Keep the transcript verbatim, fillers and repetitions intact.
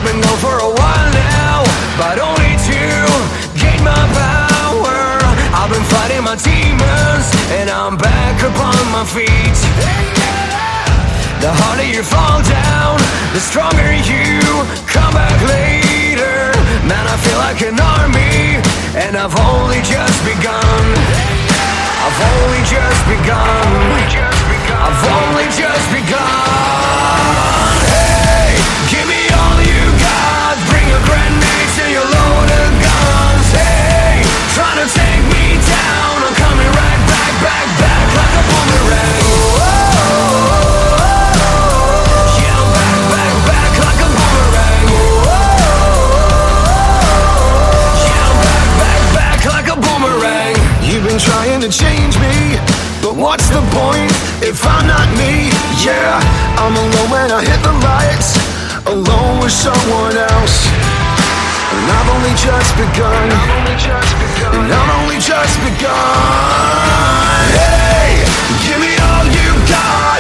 I've been gone for a while now, but only to gain my power. I've been fighting my demons, and I'm back upon my feet. The harder you fall down, the stronger you come back later. Man, I feel like an army, and I've only just begun. I've only just begun. I've only just begun. Hey, give me all you got. Bring your grenades and your loaded guns. Hey, trying to take me down. I'm coming right back, back, back like a boomerang. Yeah, I'm back, back, back like a boomerang. Yeah, I'm back, back, back like a boomerang. You've been trying to change me, but what's the point if I'm not me? Yeah, I'm alone when I hit the lights, alone with someone else. And I've only just begun, and I've only just begun. Hey, give me all you got.